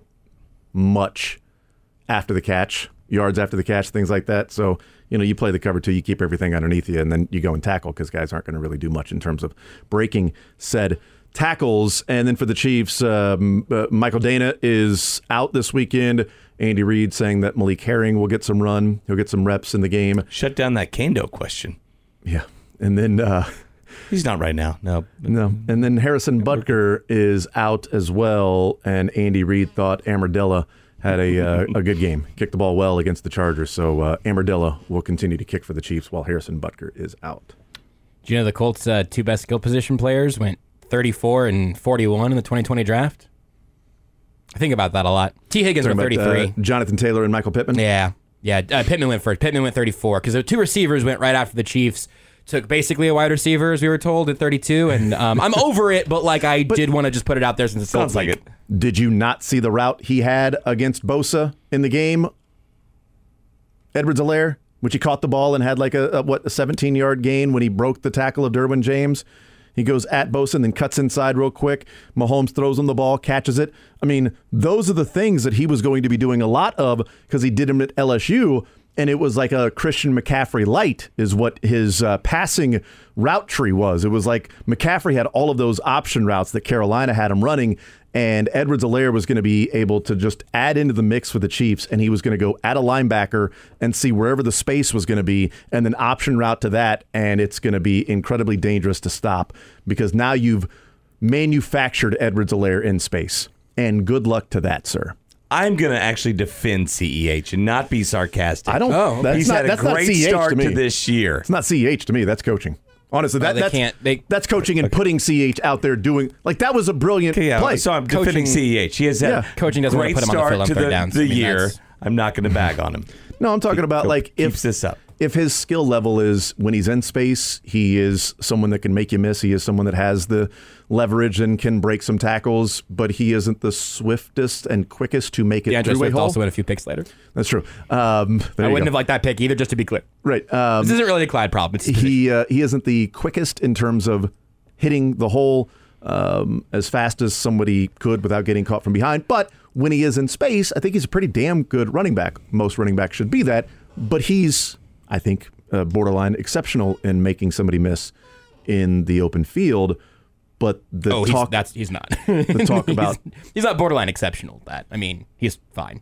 [SPEAKER 5] much after the catch, yards after the catch, things like that. So you play the cover 2, you keep everything underneath you, and then you go and tackle because guys aren't going to really do much in terms of breaking said tackles. And then for the Chiefs, Michael Dana is out this weekend. Andy Reid saying that Malik Herring will get some run. He'll get some reps in the game.
[SPEAKER 6] Shut down that Kendo question.
[SPEAKER 5] Yeah. And then
[SPEAKER 6] he's not right now. No.
[SPEAKER 5] And then Harrison Butker is out as well. And Andy Reid thought Amardella had a good game. Kicked the ball well against the Chargers. So Amardella will continue to kick for the Chiefs while Harrison Butker is out.
[SPEAKER 7] Do you know the Colts' 2 best skill position players went 34 and 41 in the 2020 draft? I think about that a lot. T. Higgins went 33.
[SPEAKER 5] Jonathan Taylor and Michael Pittman?
[SPEAKER 7] Yeah. Pittman went first. Pittman went 34 because the 2 receivers went right after the Chiefs. Took basically a wide receiver, as we were told, at 32. And I'm over it, but I did want to just put it out there since it sounds like it.
[SPEAKER 5] Did you not see the route he had against Bosa in the game? Edwards-Helaire, which he caught the ball and had a 17-yard gain when he broke the tackle of Derwin James. He goes at Bosa and then cuts inside real quick. Mahomes throws him the ball, catches it. I mean, those are the things that he was going to be doing a lot of because he did them at LSU, and it was like a Christian McCaffrey light is what his passing route tree was. It was like McCaffrey had all of those option routes that Carolina had him running, and Edwards-Helaire was going to be able to just add into the mix with the Chiefs, and he was going to go at a linebacker and see wherever the space was going to be, and then option route to that, and it's going to be incredibly dangerous to stop because now you've manufactured Edwards-Helaire in space, and good luck to that, sir.
[SPEAKER 6] I'm going to actually defend CEH and not be sarcastic.
[SPEAKER 5] I don't.
[SPEAKER 6] Oh,
[SPEAKER 5] that's
[SPEAKER 6] he's
[SPEAKER 5] not,
[SPEAKER 6] had a
[SPEAKER 5] that's not
[SPEAKER 6] great
[SPEAKER 5] CEH
[SPEAKER 6] start
[SPEAKER 5] to, me.
[SPEAKER 6] to this year.
[SPEAKER 5] It's not CEH to me. That's coaching. Honestly, that's coaching and putting CEH out there doing like that was a brilliant play.
[SPEAKER 6] So I'm defending CEH. He has had
[SPEAKER 7] coaching doesn't want to
[SPEAKER 6] great
[SPEAKER 7] put him on the field on
[SPEAKER 6] start to
[SPEAKER 7] third downs.
[SPEAKER 6] the year. I'm not going to bag on him.
[SPEAKER 5] No, I'm talking about like
[SPEAKER 6] keeps this up.
[SPEAKER 5] If his skill level is when he's in space, he is someone that can make you miss. He is someone that has the leverage and can break some tackles, but he isn't the swiftest and quickest to make it
[SPEAKER 7] DeAndre
[SPEAKER 5] through a
[SPEAKER 7] Swift
[SPEAKER 5] hole.
[SPEAKER 7] also went a few picks later.
[SPEAKER 5] That's true.
[SPEAKER 7] I wouldn't have liked that pick either, just to be clear.
[SPEAKER 5] Right.
[SPEAKER 7] This isn't really a Clyde problem. It's
[SPEAKER 5] He isn't the quickest in terms of hitting the hole as fast as somebody could without getting caught from behind. But when he is in space, I think he's a pretty damn good running back. Most running backs should be that. But he's, I think, borderline exceptional in making somebody miss in the open field. But the talk
[SPEAKER 7] he's not.
[SPEAKER 5] The talk about
[SPEAKER 7] he's not borderline exceptional. He's fine.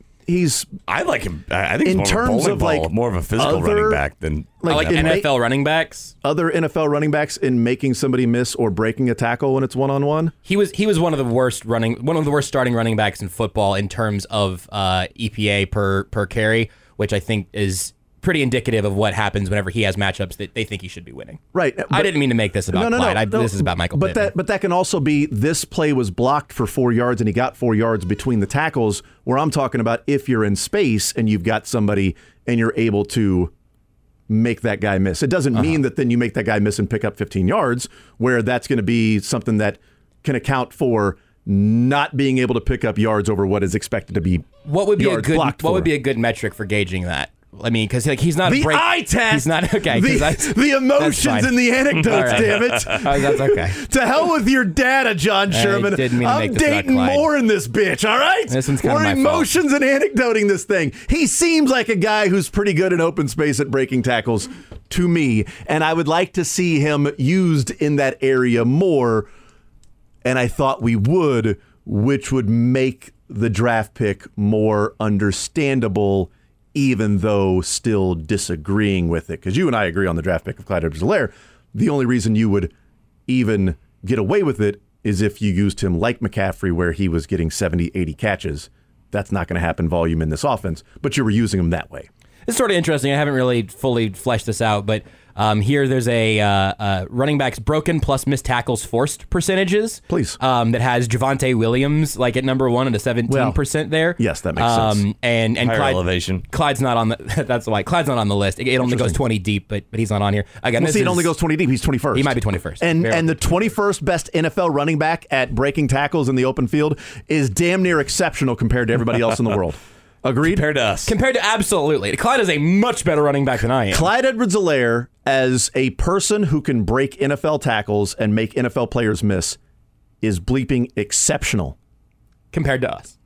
[SPEAKER 6] I like him. I think
[SPEAKER 5] in
[SPEAKER 6] he's more
[SPEAKER 5] terms
[SPEAKER 6] of,
[SPEAKER 5] of like
[SPEAKER 6] more of a physical running back than
[SPEAKER 7] I like NFL running backs.
[SPEAKER 5] Other NFL running backs in making somebody miss or breaking a tackle when it's one-on-one.
[SPEAKER 7] He was one of the worst starting running backs in football in terms of EPA per carry, which I think is pretty indicative of what happens whenever he has matchups that they think he should be winning.
[SPEAKER 5] Right.
[SPEAKER 7] I didn't mean to make this about Clyde. This is about Michael Pittman.
[SPEAKER 5] But that can also be this play was blocked for 4 yards and he got 4 yards between the tackles, where I'm talking about if you're in space and you've got somebody and you're able to make that guy miss. It doesn't mean that then you make that guy miss and pick up 15 yards, where that's going to be something that can account for not being able to pick up yards over what is expected to be
[SPEAKER 7] What would be
[SPEAKER 5] yards blocked
[SPEAKER 7] what
[SPEAKER 5] for.
[SPEAKER 7] would be a good metric for gauging that? I mean, because he's not
[SPEAKER 5] the eye test.
[SPEAKER 7] He's not okay.
[SPEAKER 5] The emotions and the anecdotes.
[SPEAKER 7] Right.
[SPEAKER 5] Damn it!
[SPEAKER 7] That's okay.
[SPEAKER 5] To hell with your data, John Sherman.
[SPEAKER 7] didn't mean to
[SPEAKER 5] I'm
[SPEAKER 7] make this about
[SPEAKER 5] dating
[SPEAKER 7] Clyde.
[SPEAKER 5] more in this bitch. All right,
[SPEAKER 7] This one's kind
[SPEAKER 5] we're
[SPEAKER 7] of my
[SPEAKER 5] emotions and anecdoting this thing. He seems like a guy who's pretty good in open space at breaking tackles to me, and I would like to see him used in that area more. And I thought we would, which would make the draft pick more understandable, even though still disagreeing with it. Because you and I agree on the draft pick of Clyde Edwards-Helaire. The only reason you would even get away with it is if you used him like McCaffrey, where he was getting 70, 80 catches. That's not going to happen volume in this offense, but you were using him that way.
[SPEAKER 7] It's sort of interesting. I haven't really fully fleshed this out, but here there's a running backs broken plus missed tackles forced percentages.
[SPEAKER 5] Please.
[SPEAKER 7] That has Javonte Williams like at number 1 at a 17% there.
[SPEAKER 5] Yes, that makes sense.
[SPEAKER 7] And
[SPEAKER 6] Higher
[SPEAKER 7] Clyde,
[SPEAKER 6] elevation.
[SPEAKER 7] Clyde's not on the. That's why Clyde's not on the list. It only goes 20 deep, but he's not on here. Again,
[SPEAKER 5] Well, see, it only goes 20 deep. He's 21st.
[SPEAKER 7] He might be 21st.
[SPEAKER 5] And the 21st best NFL running back at breaking tackles in the open field is damn near exceptional compared to everybody else in the world. Agreed?
[SPEAKER 6] Compared to us.
[SPEAKER 7] Compared to absolutely. Clyde is a much better running back than I am.
[SPEAKER 5] Clyde Edwards-Helaire, as a person who can break NFL tackles and make NFL players miss, is bleeping exceptional.
[SPEAKER 7] Compared to us.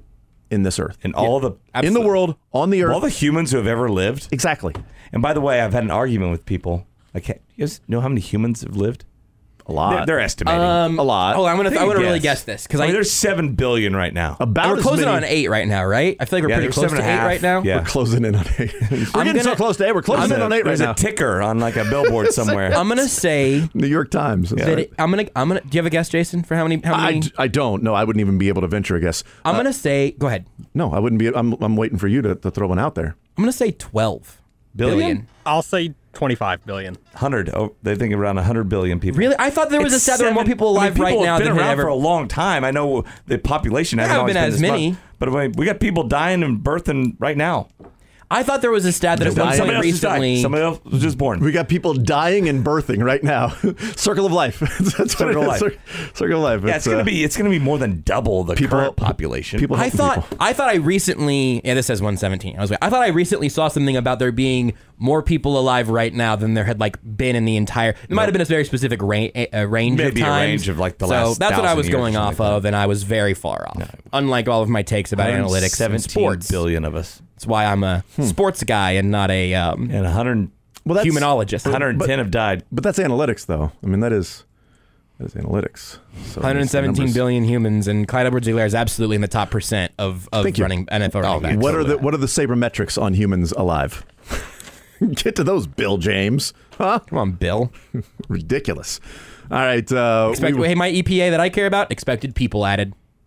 [SPEAKER 5] In this earth.
[SPEAKER 6] And all the...
[SPEAKER 5] In the world, on the earth.
[SPEAKER 6] All the humans who have ever lived.
[SPEAKER 5] Exactly.
[SPEAKER 6] And by the way, I've had an argument with people. You guys know how many humans have lived?
[SPEAKER 5] A lot.
[SPEAKER 6] They're estimating.
[SPEAKER 5] A lot.
[SPEAKER 7] Oh, I want to really guess this. Because
[SPEAKER 6] there's 7 billion right now.
[SPEAKER 7] we're closing on 8 right now, right? I feel like we're pretty close to 8 right now.
[SPEAKER 6] Yeah.
[SPEAKER 5] We're closing in on 8. We're getting so close to 8. We're closing in on 8 right
[SPEAKER 6] There's
[SPEAKER 5] now.
[SPEAKER 6] a ticker on like a billboard somewhere.
[SPEAKER 7] I'm gonna say
[SPEAKER 5] New York Times.
[SPEAKER 7] that I'm gonna. Do you have a guess, Jason, for how many?
[SPEAKER 5] I don't. No, I wouldn't even be able to venture a guess.
[SPEAKER 7] I'm gonna say. Go ahead.
[SPEAKER 5] No, I wouldn't be. I'm waiting for you to throw one out there.
[SPEAKER 7] I'm gonna say 12 billion.
[SPEAKER 18] I'll say 25 billion.
[SPEAKER 6] 100. Oh, they think around 100 billion people.
[SPEAKER 7] Really? I thought there was a stat there were more people alive right now than
[SPEAKER 6] have been around
[SPEAKER 7] ever.
[SPEAKER 6] for a long time. I know the population hasn't always
[SPEAKER 7] been as
[SPEAKER 6] this
[SPEAKER 7] many.
[SPEAKER 6] much, but we got people dying and birthing right now.
[SPEAKER 7] I thought there was a stat that at one point recently.
[SPEAKER 6] Somebody else was just born.
[SPEAKER 5] We got people dying and birthing right now. Circle of life. That's
[SPEAKER 6] Circle of life.
[SPEAKER 5] Circle of life.
[SPEAKER 6] Yeah, it's gonna be more than double the current population.
[SPEAKER 7] I thought I recently. Yeah, this says 117. I thought I recently saw something about there being more people alive right now than there had been in the entire. It might have been a very specific range
[SPEAKER 6] Maybe
[SPEAKER 7] of times.
[SPEAKER 6] a range of the last.
[SPEAKER 7] So that's what I
[SPEAKER 6] 1,000
[SPEAKER 7] was
[SPEAKER 6] years
[SPEAKER 7] going
[SPEAKER 6] or
[SPEAKER 7] off
[SPEAKER 6] something
[SPEAKER 7] of, and I was very far off.
[SPEAKER 6] No.
[SPEAKER 7] Unlike all of my takes about analytics and
[SPEAKER 6] 17
[SPEAKER 7] sports.
[SPEAKER 6] billion of us.
[SPEAKER 7] That's why I'm a sports guy and not a
[SPEAKER 6] and 100
[SPEAKER 7] humanologist.
[SPEAKER 6] 110 have died.
[SPEAKER 5] But that's analytics, though. I mean, that is analytics. So
[SPEAKER 7] 117 billion humans, and Clyde Edwards-Helaire is absolutely in the top % of running NFL running backs.
[SPEAKER 5] What are the sabermetrics on humans alive? Get to those, Bill James. Huh?
[SPEAKER 7] Come on, Bill.
[SPEAKER 5] Ridiculous. All right.
[SPEAKER 7] Hey, my EPA that I care about, expected people added.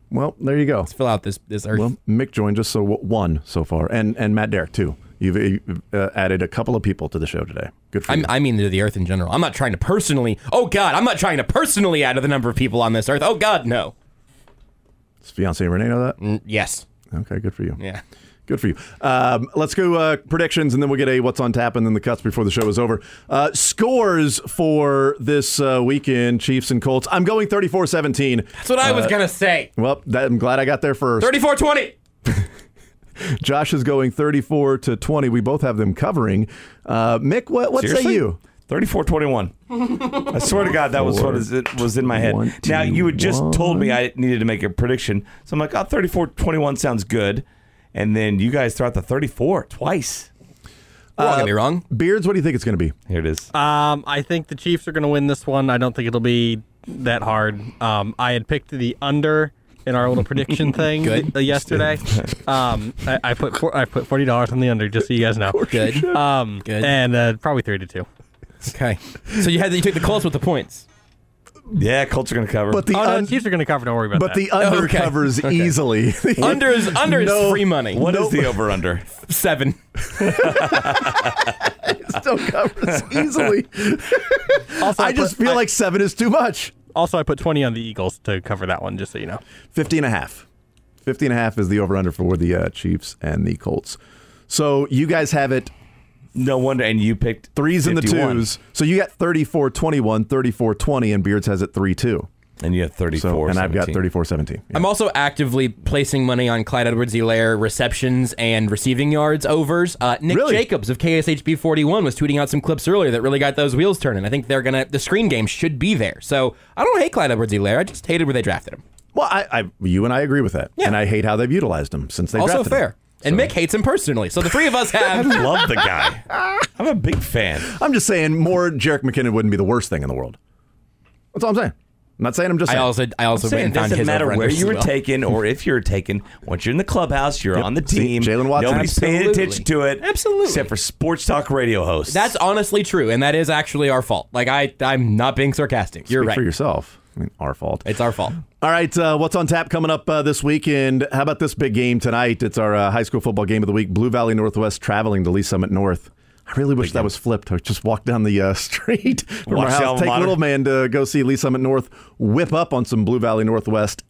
[SPEAKER 5] Well, there you go.
[SPEAKER 7] Let's fill out this earth.
[SPEAKER 5] Well, Mick joined us, so one so far, and Matt Derrick too. You've added a couple of people to the show today. Good for you.
[SPEAKER 7] I mean to the earth in general. I'm not trying to personally. Oh God, I'm not trying to personally add to the number of people on this earth. Oh God, no.
[SPEAKER 5] Does fiance Renee know that?
[SPEAKER 7] Yes.
[SPEAKER 5] Okay, good for you.
[SPEAKER 7] Yeah.
[SPEAKER 5] Good for you. Let's go predictions, and then we'll get a what's on tap, and then the cuts before the show is over. Scores for this weekend, Chiefs and Colts. I'm going 34-17.
[SPEAKER 7] That's what I was going to say.
[SPEAKER 5] Well, I'm glad I got there first.
[SPEAKER 7] 34-20.
[SPEAKER 5] Josh is going 34-20. We both have them covering. Mick, what say you?
[SPEAKER 6] 34-21. I swear to God, that was what was in my head. Now, you had just told me I needed to make a prediction. So I'm like, 34-21 sounds good. And then you guys throw out the 34 twice.
[SPEAKER 7] Don't get me wrong.
[SPEAKER 5] Beards, what do you think it's going to be?
[SPEAKER 6] Here it is.
[SPEAKER 18] I think the Chiefs are going to win this one. I don't think it'll be that hard. I had picked the under in our little prediction thing yesterday. I put $40 on the under, just so you guys know.
[SPEAKER 7] Good.
[SPEAKER 18] Good. And probably 3-2.
[SPEAKER 7] Okay. So you took the Colts with the points.
[SPEAKER 6] Yeah, Colts are going to cover.
[SPEAKER 5] But the
[SPEAKER 18] Chiefs are going to cover. Don't worry about that.
[SPEAKER 5] But the under covers easily.
[SPEAKER 7] Under is free money.
[SPEAKER 6] What is the over-under?
[SPEAKER 7] 7.
[SPEAKER 5] It still covers easily. Also, I just feel like 7 is too much.
[SPEAKER 18] Also, I put 20 on the Eagles to cover that one, just so you know.
[SPEAKER 5] 50.5. 50.5 is the over-under for the Chiefs and the Colts. So you guys have it.
[SPEAKER 6] No wonder, and you picked
[SPEAKER 5] 3s and the
[SPEAKER 6] 51.
[SPEAKER 5] 2s. So you got 34-21, 34-20, and Beards has it 3-2.
[SPEAKER 6] And you have 34-17.
[SPEAKER 5] And I've got 34-17. Yeah.
[SPEAKER 7] I'm also actively placing money on Clyde Edwards-Helaire receptions and receiving yards overs. Nick Jacobs of KSHB 41 was tweeting out some clips earlier that really got those wheels turning. I think the screen game should be there. So I don't hate Clyde Edwards-Helaire. I just hated where they drafted him.
[SPEAKER 5] Well, you and I agree with that. Yeah. And I hate how they've utilized him since they drafted him.
[SPEAKER 7] Also fair. And Mick hates him personally. So the three of us have...
[SPEAKER 6] I love the guy. I'm a big fan.
[SPEAKER 5] I'm just saying more Jerick McKinnon wouldn't be the worst thing in the world. That's all I'm saying. I'm not saying I'm just saying.
[SPEAKER 7] I also
[SPEAKER 6] it doesn't matter where you were taken or if you're taken. Once you're in the clubhouse, you're on the team.
[SPEAKER 5] Jalen Watson.
[SPEAKER 6] Nobody's paying attention to it.
[SPEAKER 7] Absolutely.
[SPEAKER 6] Except for sports talk radio hosts.
[SPEAKER 7] That's honestly true, and that is actually our fault. Like, I'm not being sarcastic. You're
[SPEAKER 5] Speak
[SPEAKER 7] right.
[SPEAKER 5] for yourself. I mean, our fault.
[SPEAKER 7] It's our fault.
[SPEAKER 5] All right, what's on tap coming up this weekend? How about this big game tonight? It's our high school football game of the week. Blue Valley Northwest traveling to Lee Summit North. I really wish that was flipped. I just walk down the street from our house, take little man to go see Lee Summit North, whip up on some Blue Valley Northwest.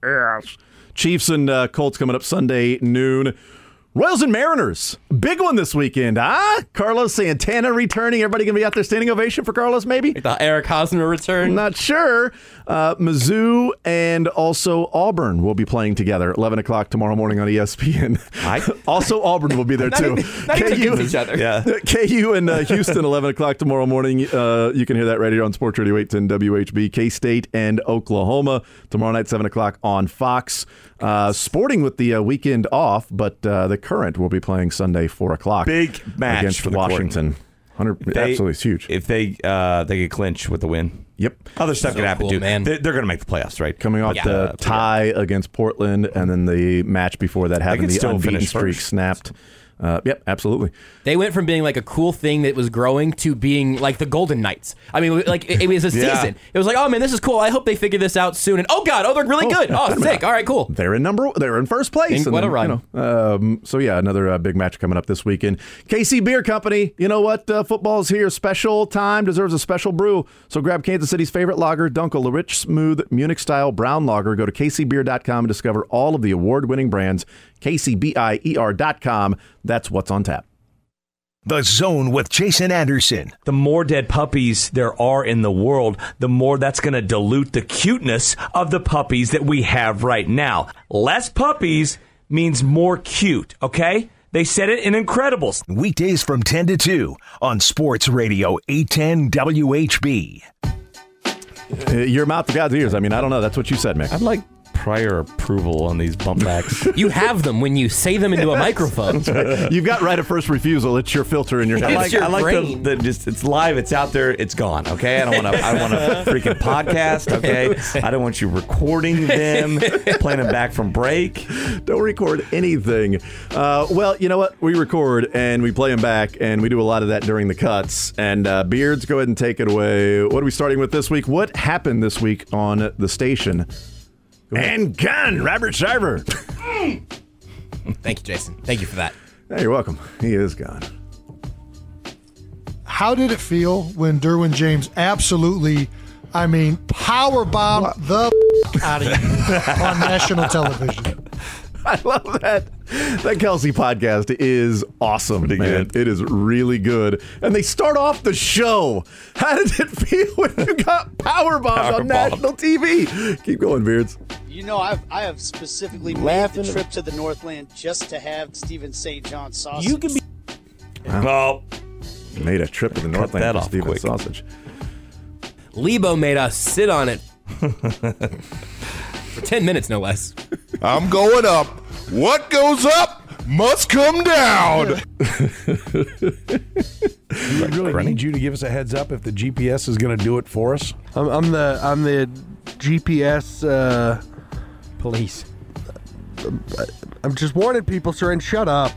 [SPEAKER 5] Chiefs and Colts coming up Sunday noon. Royals and Mariners. Big one this weekend, huh? Carlos Santana returning. Everybody going to be out there standing ovation for Carlos, maybe?
[SPEAKER 7] The Eric Hosmer return.
[SPEAKER 5] Not sure. Mizzou and also Auburn will be playing together at 11 o'clock tomorrow morning on ESPN. Also, Auburn will be there, too.
[SPEAKER 7] Not even against each other.
[SPEAKER 6] Yeah.
[SPEAKER 5] KU and Houston, 11 o'clock tomorrow morning. You can hear that right here on Sports Radio 810 WHB. K-State and Oklahoma tomorrow night, 7 o'clock on Fox. Sporting with the weekend off, but the Current will be playing Sunday, 4 o'clock.
[SPEAKER 6] Big match
[SPEAKER 5] against
[SPEAKER 6] for the
[SPEAKER 5] Washington. Absolutely, it's huge.
[SPEAKER 6] If they could clinch with the win.
[SPEAKER 5] Yep.
[SPEAKER 6] Other stuff could happen, too.
[SPEAKER 7] Man.
[SPEAKER 6] They're going to make the playoffs, right?
[SPEAKER 5] Coming off the tie against Portland, and then the match before that, having the unbeaten streak snapped. Yep, absolutely.
[SPEAKER 7] They went from being like a cool thing that was growing to being like the Golden Knights. I mean, like it was a season. It was like, oh man, this is cool. I hope they figure this out soon. And oh god, they're really good. Oh, sick. All right, cool.
[SPEAKER 5] They're in first place.
[SPEAKER 7] What a run.
[SPEAKER 5] So yeah, another big match coming up this weekend. KC Beer Company. You know what? Football's here. Special time deserves a special brew. So grab Kansas City's favorite lager, Dunkel, a rich, smooth Munich-style brown lager. Go to kcbeer.com and discover all of the award-winning brands. KCBIER.com. That's what's on tap.
[SPEAKER 2] The Zone with Jason Anderson.
[SPEAKER 17] The more dead puppies there are in the world, the more that's going to dilute the cuteness of the puppies that we have right now. Less puppies means more cute, okay? They said it in Incredibles.
[SPEAKER 2] Weekdays from 10 to 2 on Sports Radio 810 WHB.
[SPEAKER 5] Your mouth to God's ears. I mean, I don't know. That's what you said, Mick.
[SPEAKER 6] I'd like prior approval on these bump backs.
[SPEAKER 7] You have them when you say them into a microphone.
[SPEAKER 5] You've got right of first refusal. It's your filter in your head.
[SPEAKER 6] I like the just it's live, it's out there, it's gone. Okay, I don't want a freaking podcast. Okay, I don't want you recording them, playing them back from break.
[SPEAKER 5] Don't record anything. Well, you know what? We record and we play them back, and we do a lot of that during the cuts. And Beards, go ahead and take it away. What are we starting with this week? What happened this week on the station? And gone, Robert Sarver.
[SPEAKER 7] Thank you, Jason. Thank you for that.
[SPEAKER 5] Hey, you're welcome. He is gone.
[SPEAKER 19] How did it feel when Derwin James absolutely, powerbombed the out of you on national television?
[SPEAKER 5] I love that. That Kelsey podcast is awesome, man. It is really good. And they start off the show. How did it feel when you got powerbombed on national TV? Keep going, Beards.
[SPEAKER 20] You know, I have specifically made the trip to the Northland just to have Stephen St. John sausage. You can be.
[SPEAKER 6] Well,
[SPEAKER 5] made a trip to the Northland
[SPEAKER 6] that
[SPEAKER 5] for
[SPEAKER 6] off
[SPEAKER 5] Stephen
[SPEAKER 6] quick.
[SPEAKER 5] sausage.
[SPEAKER 7] Lebo made us sit on it for 10 minutes, no less.
[SPEAKER 21] I'm going up. What goes up must come down.
[SPEAKER 22] We really need you to give us a heads up if the GPS is going to do it for us.
[SPEAKER 23] I'm the GPS
[SPEAKER 1] police.
[SPEAKER 23] I'm just warning people, sir, and shut up.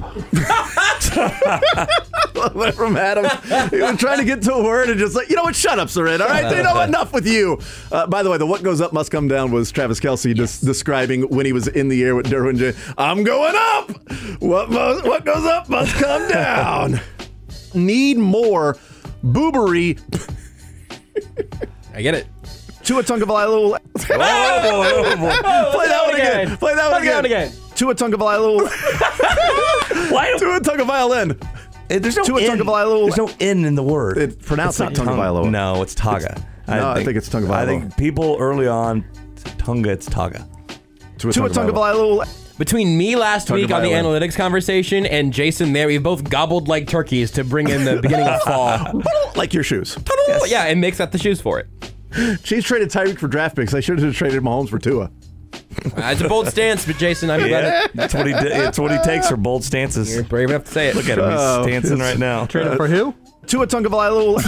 [SPEAKER 5] That from Adam. He was trying to get to a word and just like, you know what? Shut up, Sarin. All right, they know enough with you. By the way, the what goes up must come down was Travis Kelce describing when he was in the air with Derwin James. I'm going up. What goes up must come down. Need more boobery.
[SPEAKER 7] I get it.
[SPEAKER 5] Tua Tagovailoa. Play that one again. Play that one again. Tua Tagovailoa. Tua Tagovailoa.
[SPEAKER 6] There's no
[SPEAKER 5] Tua
[SPEAKER 6] N.
[SPEAKER 5] Tagovailoa.
[SPEAKER 6] There's no N in the word.
[SPEAKER 5] It's pronounced not Tagovailoa.
[SPEAKER 6] No, it's Taga.
[SPEAKER 5] I think it's Tagovailoa.
[SPEAKER 6] I think people early on, Tunga, it's Taga.
[SPEAKER 5] Tua Tagovailoa.
[SPEAKER 7] Between me last week on the analytics conversation and Jason there, we both gobbled like turkeys to bring in the beginning of fall.
[SPEAKER 5] Like your shoes.
[SPEAKER 7] Yes. Yeah, and makes up the shoes for it.
[SPEAKER 5] Chiefs traded Tyreek for draft picks. I should have traded Mahomes for Tua.
[SPEAKER 7] It's a bold stance, but Jason, I'm glad it.
[SPEAKER 6] That's what he did. It's what he takes for bold stances.
[SPEAKER 7] You're brave enough to say it.
[SPEAKER 6] Look at him. He's stancing right now.
[SPEAKER 23] Traded for who?
[SPEAKER 5] Tua Tagovailoa.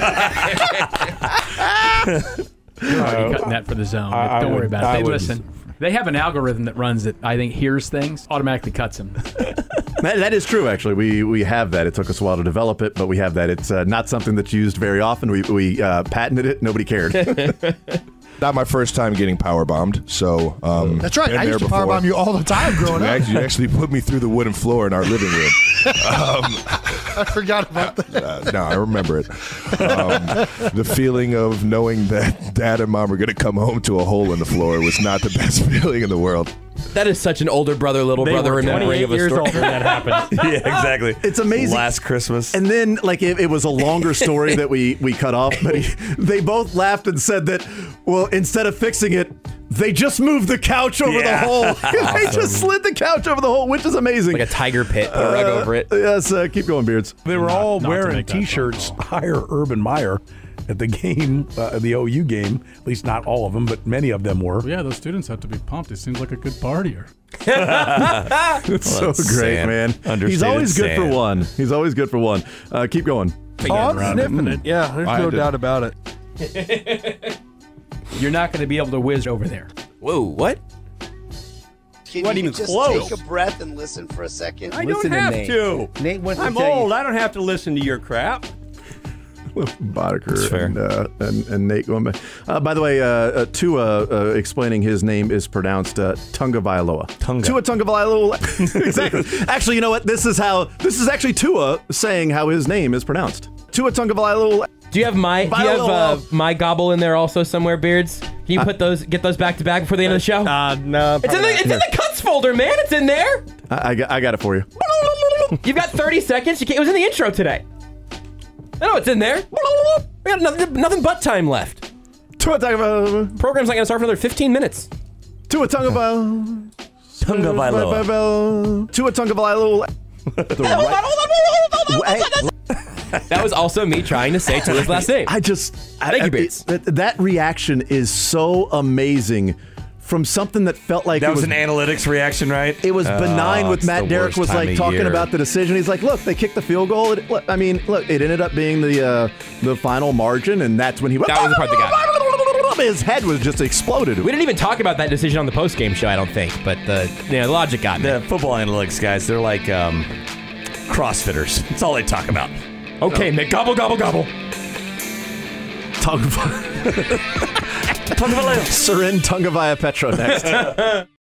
[SPEAKER 1] You're already cutting that for the zone. Don't worry about it. Listen. They have an algorithm that runs that I think hears things, automatically cuts them.
[SPEAKER 5] That is true, actually. We have that. It took us a while to develop it, but we have that. It's not something that's used very often. We patented it. Nobody cared.
[SPEAKER 21] Not my first time getting power bombed, so
[SPEAKER 19] that's right. I used to powerbomb you all the time growing up.
[SPEAKER 21] You actually put me through the wooden floor in our living room.
[SPEAKER 19] I forgot about that.
[SPEAKER 21] No, I remember it. The feeling of knowing that Dad and Mom are going to come home to a hole in the floor was not the best feeling in the world.
[SPEAKER 7] That is such an older brother, little brother remembering of a story.
[SPEAKER 18] Older when that happened.
[SPEAKER 6] Yeah, exactly.
[SPEAKER 5] It's amazing.
[SPEAKER 6] Last Christmas.
[SPEAKER 5] And then, like, it was a longer story that we cut off, but they both laughed and said that, well, instead of fixing it, they just moved the couch over the hole. They just slid the couch over the hole, which is amazing.
[SPEAKER 7] Like a tiger pit, put a rug over it.
[SPEAKER 5] Yes, keep going, Beards.
[SPEAKER 22] They were all wearing T-shirts, hire Urban Meyer, at the game, the OU game. At least not all of them, but many of them were.
[SPEAKER 24] Well, yeah, those students have to be pumped. It seems like a good partier.
[SPEAKER 5] It's so great, man. He's always good for one. He's always good for one. Keep going.
[SPEAKER 23] I'm sniffing it. Yeah, there's no doubt about it.
[SPEAKER 1] You're not going to be able to whiz over there.
[SPEAKER 7] Whoa, what?
[SPEAKER 20] Can
[SPEAKER 7] Wasn't
[SPEAKER 20] you
[SPEAKER 7] even
[SPEAKER 20] just
[SPEAKER 7] close.
[SPEAKER 20] take a breath and listen for a second?
[SPEAKER 25] I don't have to.
[SPEAKER 23] Nate wants
[SPEAKER 25] I'm old. I don't have to listen to your crap.
[SPEAKER 5] Boddicker and Nate going back. By the way, Tua explaining his name is pronounced Tagovailoa. Tua Tagovailoa. Exactly. Actually, you know what? This is actually Tua saying how his name is pronounced. Tua Tagovailoa.
[SPEAKER 7] Do you have my gobble in there also somewhere, Beards? Can you get those back to back before the end of the show?
[SPEAKER 23] No.
[SPEAKER 7] It's in the cuts folder, man. It's in there.
[SPEAKER 5] I got it for you.
[SPEAKER 7] You've got 30 seconds. It was in the intro today. I know it's in there. We got nothing but time left.
[SPEAKER 5] Tua Tagovailoa.
[SPEAKER 7] Program's not going to start for another 15 minutes.
[SPEAKER 5] Tua Tagovailoa. Tua Tagovailoa.
[SPEAKER 7] That was also me trying to say Tua's last name.
[SPEAKER 5] Thank you, Beards. That reaction is so amazing. From something that felt like
[SPEAKER 6] that was an analytics reaction, right?
[SPEAKER 5] It was benign. With Matt Derrick was like talking about the decision. He's like, "Look, they kicked the field goal. It ended up being the final margin, and that's when he went."
[SPEAKER 7] That was the part that got me.
[SPEAKER 5] His head was just exploded.
[SPEAKER 7] We didn't even talk about that decision on the post-game show, I don't think, but the logic got me.
[SPEAKER 6] The football analytics guys, they're like CrossFitters. That's all they talk about.
[SPEAKER 7] Okay, Nick, gobble, gobble, gobble.
[SPEAKER 5] Talk about. Surin Tungavaya Petro next.